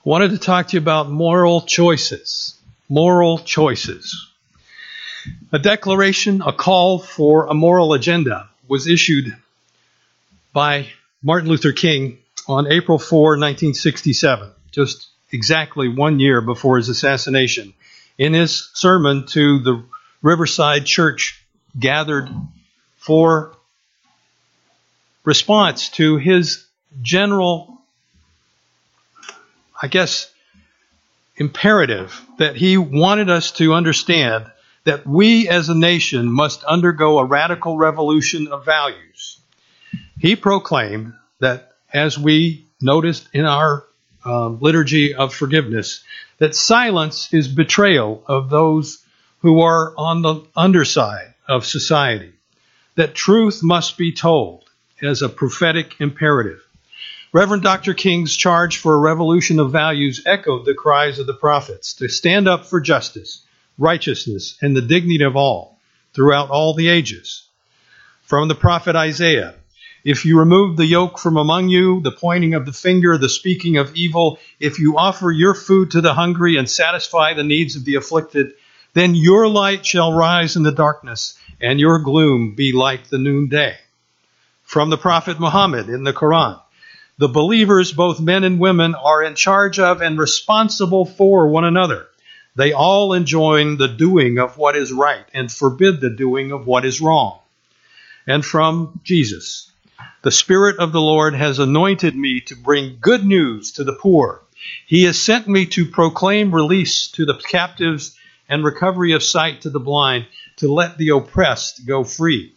Wanted to talk to you about moral choices. Moral choices. A declaration, a call for a moral agenda was issued by Martin Luther King on April 4, 1967, just exactly 1 year before his assassination. In his sermon to the Riverside Church gathered for response to his general, imperative that he wanted us to understand that we as a nation must undergo a radical revolution of values. He proclaimed that, as we noticed in our liturgy of forgiveness, that silence is betrayal of those who are on the underside of society, that truth must be told as a prophetic imperative. Reverend Dr. King's charge for a revolution of values echoed the cries of the prophets to stand up for justice, righteousness, and the dignity of all throughout all the ages. From the prophet Isaiah, if you remove the yoke from among you, the pointing of the finger, the speaking of evil, if you offer your food to the hungry and satisfy the needs of the afflicted, then your light shall rise in the darkness, and your gloom be like the noonday. From the prophet Muhammad in the Quran, the believers, both men and women, are in charge of and responsible for one another. They all enjoin the doing of what is right and forbid the doing of what is wrong. And from Jesus, the Spirit of the Lord has anointed me to bring good news to the poor. He has sent me to proclaim release to the captives and recovery of sight to the blind, to let the oppressed go free.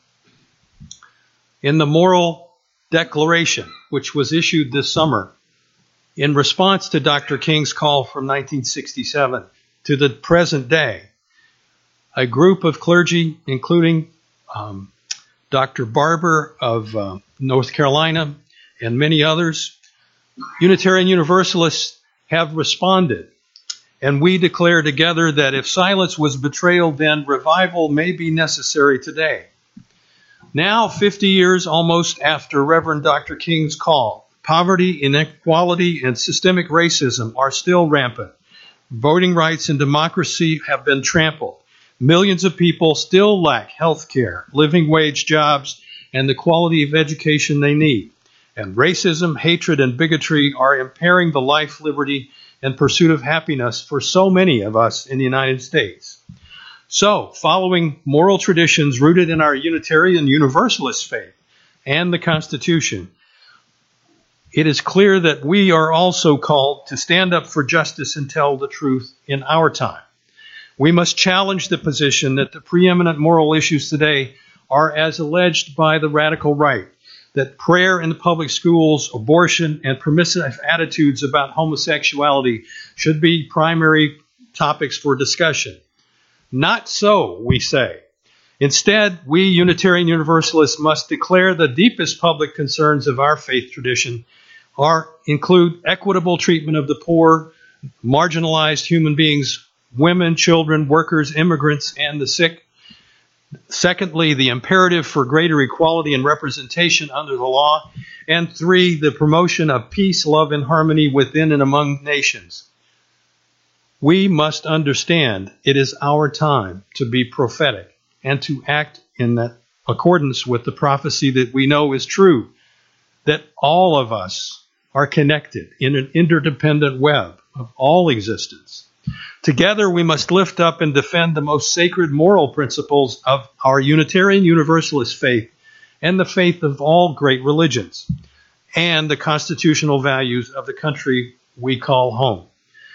In the moral declaration, which was issued this summer in response to Dr. King's call from 1967 to the present day, a group of clergy, including Dr. Barber of North Carolina and many others, Unitarian Universalists, have responded. And we declare together that if silence was betrayal, then revival may be necessary today. Now, 50 years almost after Reverend Dr. King's call, poverty, inequality, and systemic racism are still rampant. Voting rights and democracy have been trampled. Millions of people still lack health care, living wage jobs, and the quality of education they need. And racism, hatred, and bigotry are impairing the life, liberty, and pursuit of happiness for so many of us in the United States. So, following moral traditions rooted in our Unitarian Universalist faith and the Constitution, it is clear that we are also called to stand up for justice and tell the truth in our time. We must challenge the position that the preeminent moral issues today are as alleged by the radical right, that prayer in the public schools, abortion, and permissive attitudes about homosexuality should be primary topics for discussion. Not so, we say. Instead, we Unitarian Universalists must declare the deepest public concerns of our faith tradition include equitable treatment of the poor, marginalized human beings, women, children, workers, immigrants, and the sick. Secondly, the imperative for greater equality and representation under the law. And 3, the promotion of peace, love, and harmony within and among nations. We must understand it is our time to be prophetic and to act in that accordance with the prophecy that we know is true, that all of us are connected in an interdependent web of all existence. Together, we must lift up and defend the most sacred moral principles of our Unitarian Universalist faith and the faith of all great religions, and the constitutional values of the country we call home.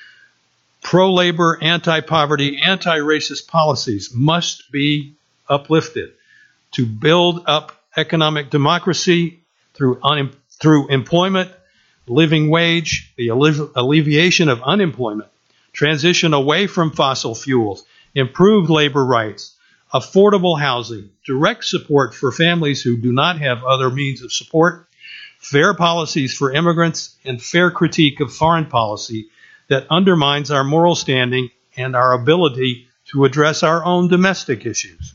Pro-labor, anti-poverty, anti-racist policies must be uplifted to build up economic democracy through employment, living wage, the alleviation of unemployment, transition away from fossil fuels, improved labor rights, affordable housing, direct support for families who do not have other means of support, fair policies for immigrants, and fair critique of foreign policy that undermines our moral standing and our ability to address our own domestic issues.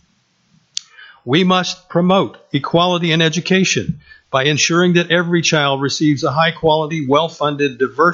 We must promote equality in education by ensuring that every child receives a high-quality, well-funded, diverse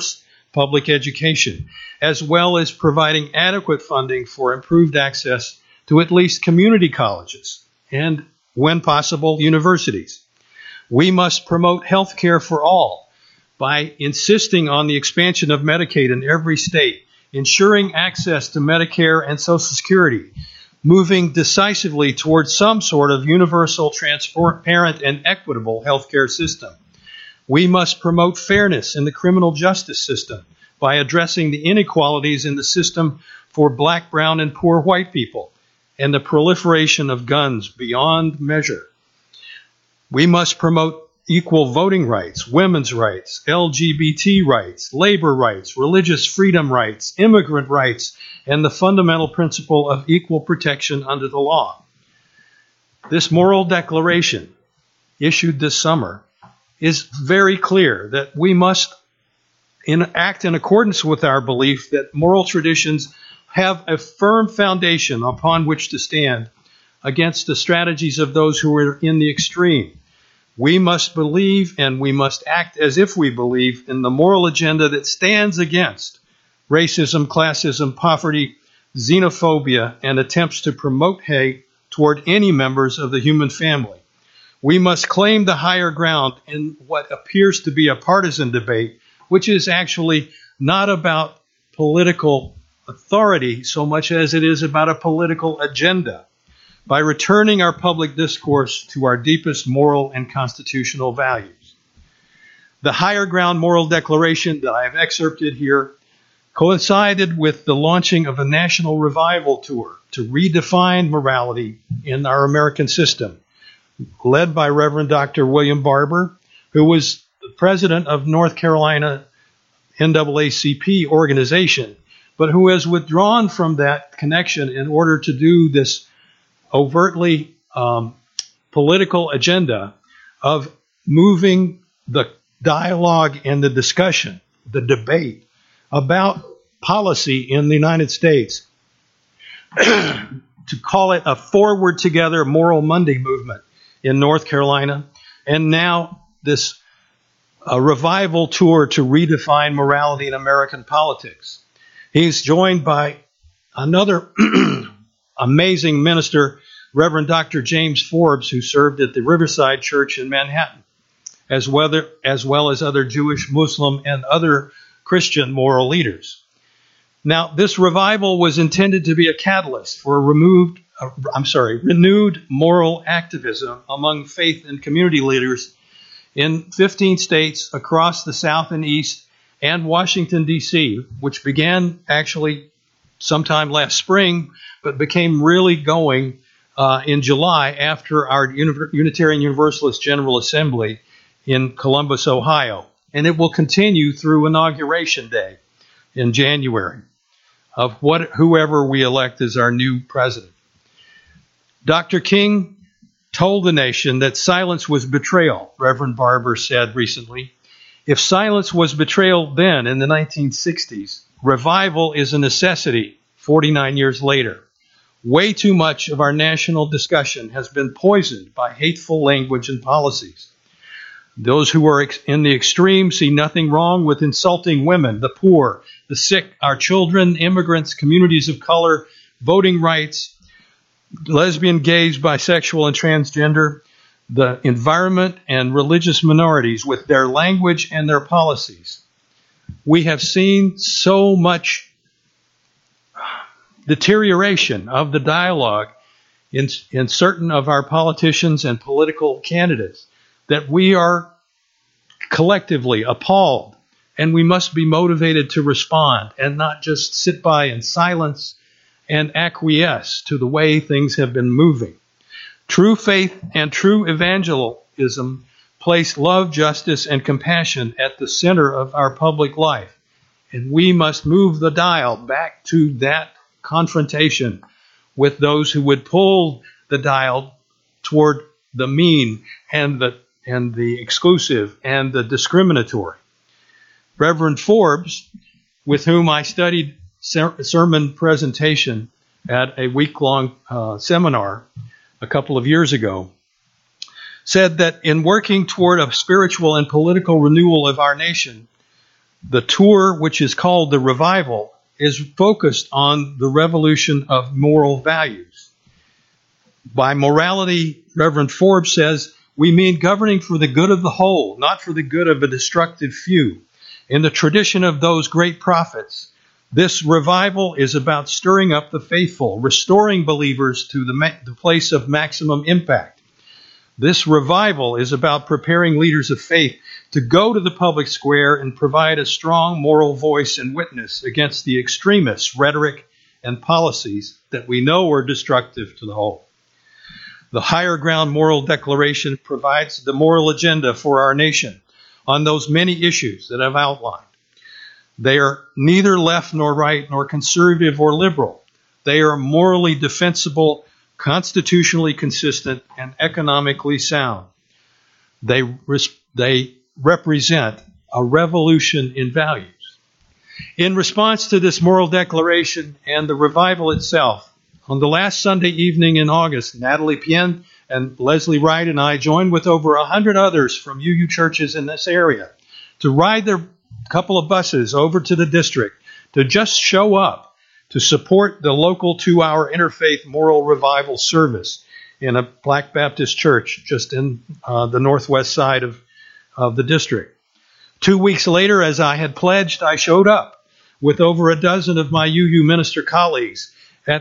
public education, as well as providing adequate funding for improved access to at least community colleges and, when possible, universities. We must promote health care for all by insisting on the expansion of Medicaid in every state, ensuring access to Medicare and Social Security, moving decisively towards some sort of universal, transparent, and equitable health care system. We must promote fairness in the criminal justice system by addressing the inequalities in the system for black, brown, and poor white people and the proliferation of guns beyond measure. We must promote equal voting rights, women's rights, LGBT rights, labor rights, religious freedom rights, immigrant rights, and the fundamental principle of equal protection under the law. This moral declaration, issued this summer, is very clear that we must act in accordance with our belief that moral traditions have a firm foundation upon which to stand against the strategies of those who are in the extreme. We must believe and we must act as if we believe in the moral agenda that stands against racism, classism, poverty, xenophobia, and attempts to promote hate toward any members of the human family. We must claim the higher ground in what appears to be a partisan debate, which is actually not about political authority so much as it is about a political agenda, by returning our public discourse to our deepest moral and constitutional values. The higher ground moral declaration that I have excerpted here coincided with the launching of a national revival tour to redefine morality in our American system, led by Reverend Dr. William Barber, who was the president of North Carolina NAACP organization, but who has withdrawn from that connection in order to do this overtly political agenda of moving the dialogue and the discussion, the debate about policy in the United States to call it a Forward Together Moral Monday movement in North Carolina, and now this revival tour to redefine morality in American politics. He's joined by another amazing minister, Reverend Dr. James Forbes, who served at the Riverside Church in Manhattan, as well as other Jewish, Muslim, and other Christian moral leaders. Now, this revival was intended to be a catalyst for renewed moral activism among faith and community leaders in 15 states across the South and East and Washington, D.C., which began actually sometime last spring, but became really going in July after our Unitarian Universalist General Assembly in Columbus, Ohio. And it will continue through Inauguration Day in January of whoever we elect as our new president. Dr. King told the nation that silence was betrayal, Reverend Barber said recently. If silence was betrayal then in the 1960s, revival is a necessity 49 years later. Way too much of our national discussion has been poisoned by hateful language and policies. Those who are in the extreme see nothing wrong with insulting women, the poor, the sick, our children, immigrants, communities of color, voting rights, lesbian, gays, bisexual, and transgender, the environment, and religious minorities with their language and their policies. We have seen so much deterioration of the dialogue in certain of our politicians and political candidates that we are collectively appalled, and we must be motivated to respond and not just sit by in silence and acquiesce to the way things have been moving. True faith and true evangelism place love, justice, and compassion at the center of our public life, and we must move the dial back to that confrontation with those who would pull the dial toward the mean and the exclusive and the discriminatory. Reverend Forbes, with whom I studied sermon presentation at a week-long seminar a couple of years ago, said that in working toward a spiritual and political renewal of our nation, The tour, which is called the Revival, is focused on the revolution of moral values. By morality, Reverend Forbes says, we mean governing for the good of the whole, not for the good of a destructive few. In the tradition of those great prophets, this revival is about stirring up the faithful, restoring believers to the place of maximum impact. This revival is about preparing leaders of faith to go to the public square and provide a strong moral voice and witness against the extremist rhetoric and policies that we know are destructive to the whole. The Higher Ground Moral Declaration provides the moral agenda for our nation on those many issues that I've outlined. They are neither left nor right, nor conservative or liberal. They are morally defensible, constitutionally consistent, and economically sound. They represent a revolution in values. In response to this moral declaration and the revival itself, on the last Sunday evening in August, Natalie Pien and Leslie Wright and I joined with over 100 others from UU churches in this area to ride their couple of buses over to the district to just show up to support the local 2-hour interfaith moral revival service in a Black Baptist church just in the northwest side of the district. 2 weeks later, as I had pledged, I showed up with over a dozen of my UU minister colleagues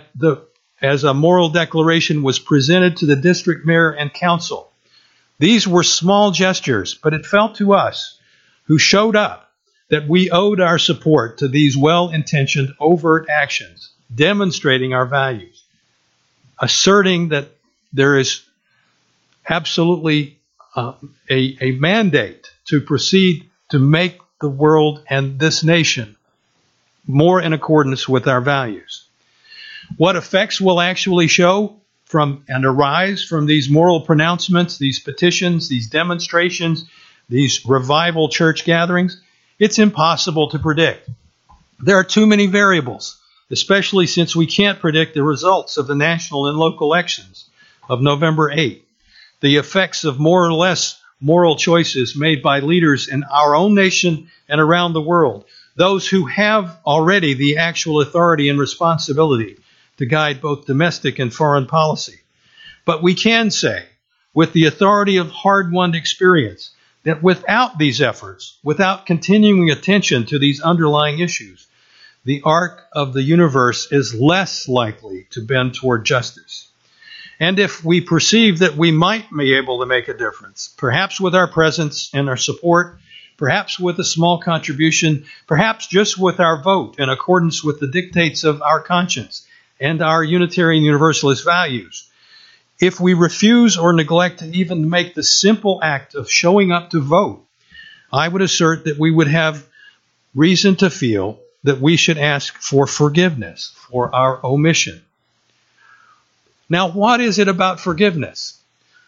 as a moral declaration was presented to the district mayor and council. These were small gestures, but it felt to us who showed up that we owed our support to these well-intentioned overt actions, demonstrating our values, asserting that there is absolutely a mandate to proceed to make the world and this nation more in accordance with our values. What effects will actually show from and arise from these moral pronouncements, these petitions, these demonstrations, these revival church gatherings? It's impossible to predict. There are too many variables, especially since we can't predict the results of the national and local elections of November 8th, the effects of more or less moral choices made by leaders in our own nation and around the world, those who have already the actual authority and responsibility to guide both domestic and foreign policy. But we can say, with the authority of hard-won experience, that without these efforts, without continuing attention to these underlying issues, the arc of the universe is less likely to bend toward justice. And if we perceive that we might be able to make a difference, perhaps with our presence and our support, perhaps with a small contribution, perhaps just with our vote in accordance with the dictates of our conscience and our Unitarian Universalist values, if we refuse or neglect to even make the simple act of showing up to vote, I would assert that we would have reason to feel that we should ask for forgiveness for our omission. Now, what is it about forgiveness?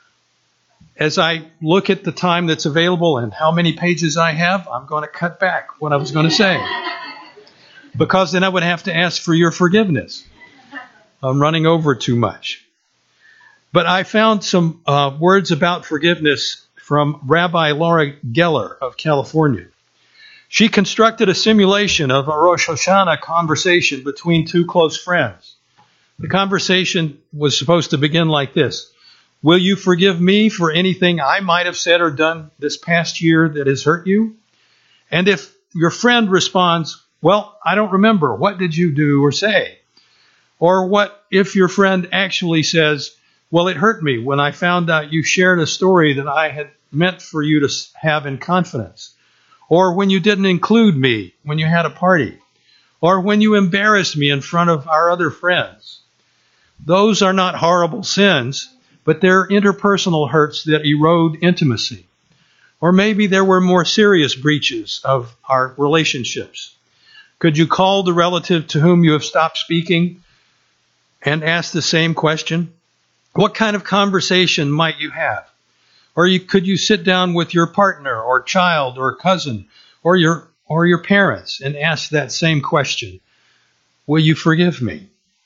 As I look at the time that's available and how many pages I have, I'm going to cut back what I was going to say, because then I would have to ask for your forgiveness. I'm running over too much. But I found some words about forgiveness from Rabbi Laura Geller of California. She constructed a simulation of a Rosh Hashanah conversation between two close friends. The conversation was supposed to begin like this: will you forgive me for anything I might have said or done this past year that has hurt you? And if your friend responds, well, I don't remember, what did you do or say? Or what if your friend actually says, well, it hurt me when I found out you shared a story that I had meant for you to have in confidence. Or when you didn't include me when you had a party. Or when you embarrassed me in front of our other friends. Those are not horrible sins, but they're interpersonal hurts that erode intimacy. Or maybe there were more serious breaches of our relationships. Could you call the relative to whom you have stopped speaking and ask the same question? What kind of conversation might you have? Or could you sit down with your partner or child or cousin or your parents and ask that same question? Will you forgive me?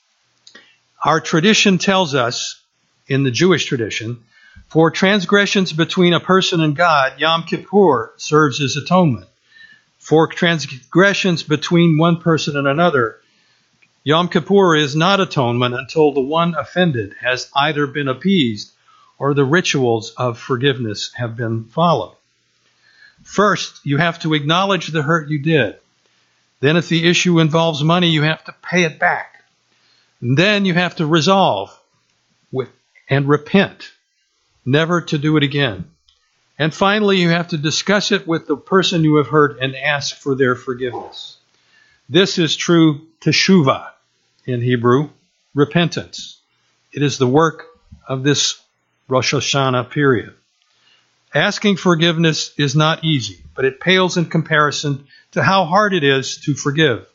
Our tradition tells us, in the Jewish tradition, for transgressions between a person and God, Yom Kippur serves as atonement. For transgressions between one person and another, Yom Kippur is not atonement until the one offended has either been appeased or the rituals of forgiveness have been followed. First, you have to acknowledge the hurt you did. Then, if the issue involves money, you have to pay it back. And then you have to resolve and repent, never to do it again. And finally, you have to discuss it with the person you have hurt and ask for their forgiveness. This is true teshuvah in Hebrew, repentance. It is the work of this Rosh Hashanah period. Asking forgiveness is not easy, but it pales in comparison to how hard it is to forgive.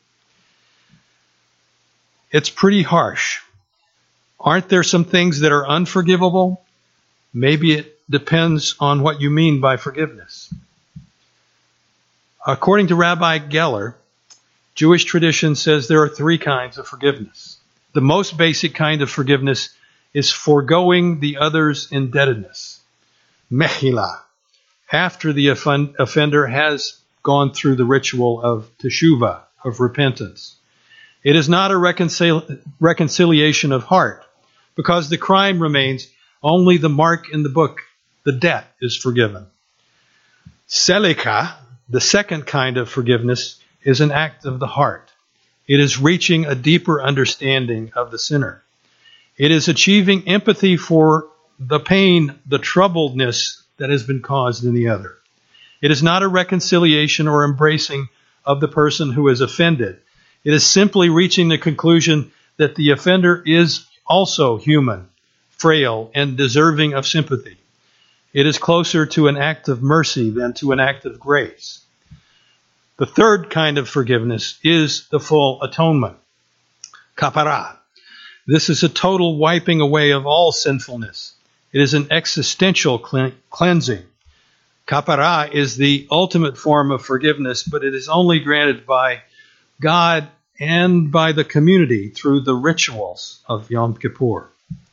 It's pretty harsh. Aren't there some things that are unforgivable? Maybe it depends on what you mean by forgiveness. According to Rabbi Geller, Jewish tradition says there are three kinds of forgiveness. The most basic kind of forgiveness is foregoing the other's indebtedness, mechila, after the offender has gone through the ritual of teshuvah, of repentance. It is not a reconciliation of heart, because the crime remains, only the mark in the book, the debt, is forgiven. Selika, the second kind of forgiveness, is an act of the heart. It is reaching a deeper understanding of the sinner. It is achieving empathy for the pain, the troubledness that has been caused in the other. It is not a reconciliation or embracing of the person who is offended. It is simply reaching the conclusion that the offender is also human, frail, and deserving of sympathy. It is closer to an act of mercy than to an act of grace. The third kind of forgiveness is the full atonement, kapara. This is a total wiping away of all sinfulness. It is an existential cleansing. Kapara is the ultimate form of forgiveness, but it is only granted by God and by the community through the rituals of Yom Kippur.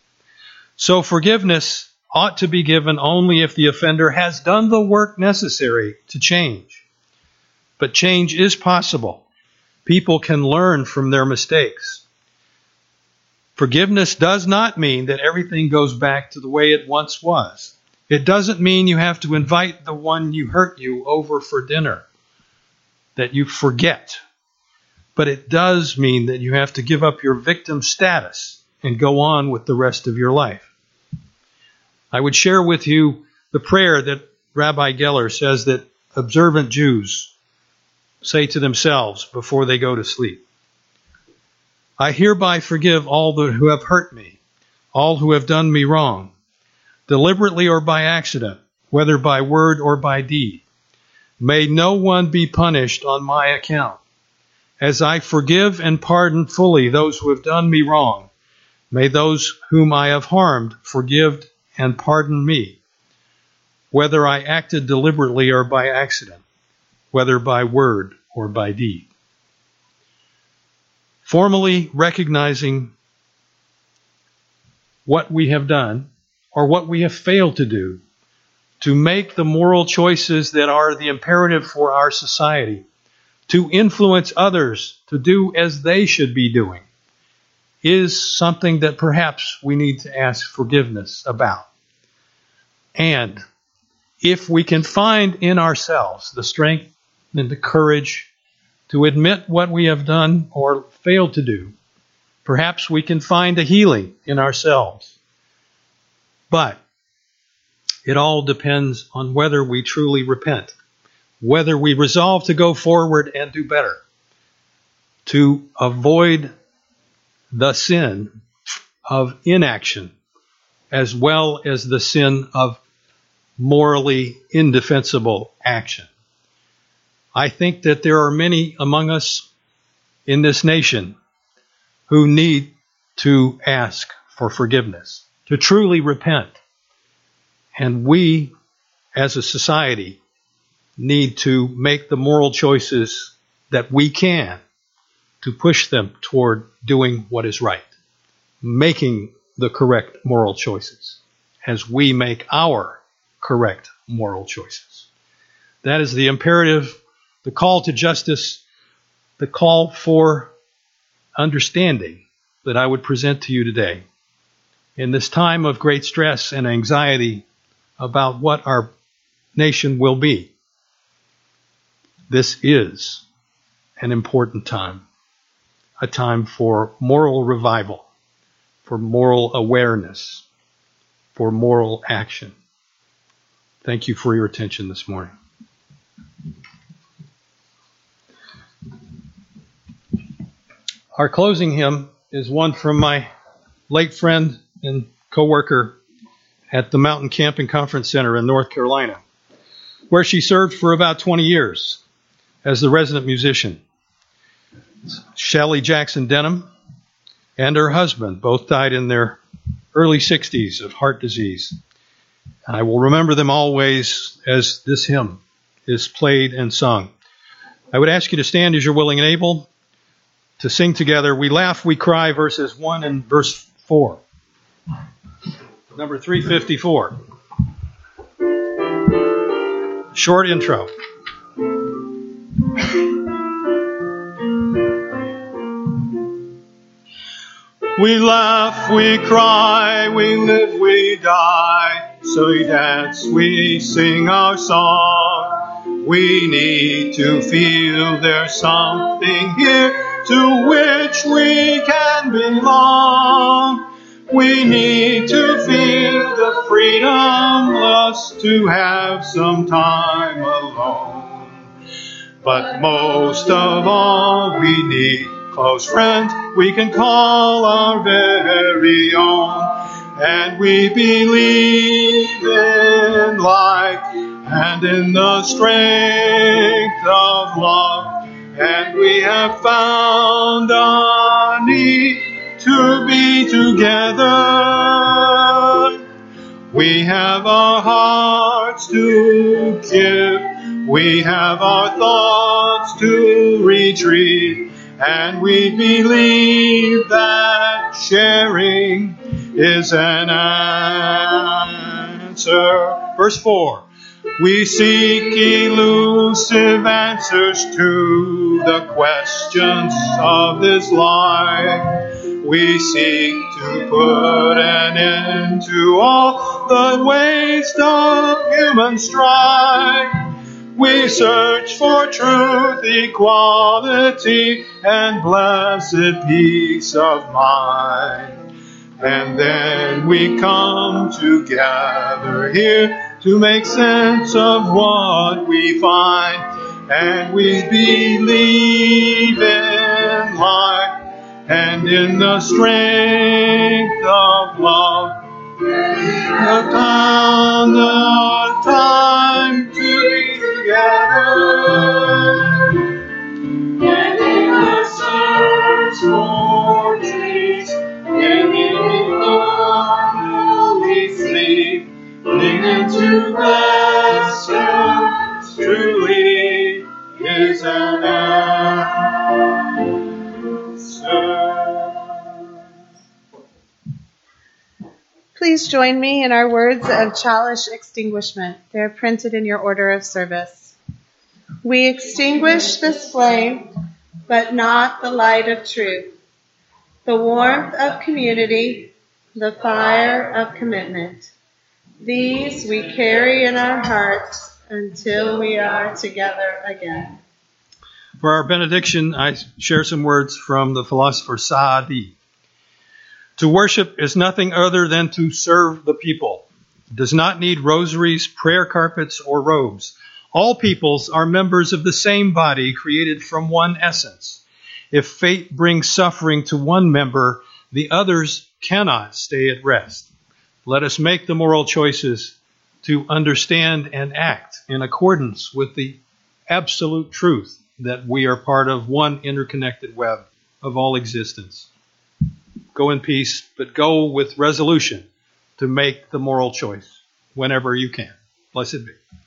So forgiveness ought to be given only if the offender has done the work necessary to change. But change is possible. People can learn from their mistakes. Forgiveness does not mean that everything goes back to the way it once was. It doesn't mean you have to invite the one who hurt you over for dinner, that you forget. But it does mean that you have to give up your victim status and go on with the rest of your life. I would share with you the prayer that Rabbi Geller says that observant Jews say to themselves before they go to sleep. I hereby forgive all who have hurt me, all who have done me wrong, deliberately or by accident, whether by word or by deed. May no one be punished on my account. As I forgive and pardon fully those who have done me wrong, may those whom I have harmed forgive and pardon me, whether I acted deliberately or by accident, whether by word or by deed. Formally recognizing what we have done or what we have failed to do to make the moral choices that are the imperative for our society, to influence others to do as they should be doing, is something that perhaps we need to ask forgiveness about. And if we can find in ourselves the strength and the courage to admit what we have done or failed to do, perhaps we can find a healing in ourselves. But it all depends on whether we truly repent, whether we resolve to go forward and do better, to avoid the sin of inaction as well as the sin of morally indefensible action. I think that there are many among us in this nation who need to ask for forgiveness, to truly repent. And we, as a society, need to make the moral choices that we can to push them toward doing what is right, making the correct moral choices as we make our correct moral choices. That is the imperative, the call to justice, the call for understanding that I would present to you today. In this time of great stress and anxiety about what our nation will be, this is an important time, a time for moral revival, for moral awareness, for moral action. Thank you for your attention this morning. Our closing hymn is one from my late friend and co-worker at the Mountain Camping Conference Center in North Carolina, where she served for about 20 years as the resident musician. Shelley Jackson Denham and her husband both died in their early 60s of heart disease. I will remember them always as this hymn is played and sung. I would ask you to stand as you're willing and able to sing together. We Laugh, We Cry, verses 1 and verse 4. Number 354. Short intro. We laugh, we cry, we live, we die. So we dance, we sing our song. We need to feel there's something here to which we can belong. We need to feel the freedom lust to have some time alone. But most of all, we need close friends we can call our very own. And we believe in life and in the strength of love. And we have found a need to be together. We have our hearts to give. We have our thoughts to retrieve. And we believe that sharing is an answer. Verse 4. We seek elusive answers to the questions of this life. We seek to put an end to all the waste of human strife. We search for truth, equality, and blessed peace of mind. And then we come together here to make sense of what we find. And we believe in life and in the strength of love. We have found the time to be together. And in the search for trees, and in the lonely sleep, clinging to questions truly is an answer. Please join me in our words of chalice extinguishment. They're printed in your order of service. We extinguish this flame, but not the light of truth, the warmth of community, the fire of commitment. These we carry in our hearts until we are together again. For our benediction, I share some words from the philosopher Saadi. To worship is nothing other than to serve the people. It does not need rosaries, prayer carpets, or robes. All peoples are members of the same body created from one essence. If fate brings suffering to one member, the others cannot stay at rest. Let us make the moral choices to understand and act in accordance with the absolute truth that we are part of one interconnected web of all existence. Go in peace, but go with resolution to make the moral choice whenever you can. Blessed be.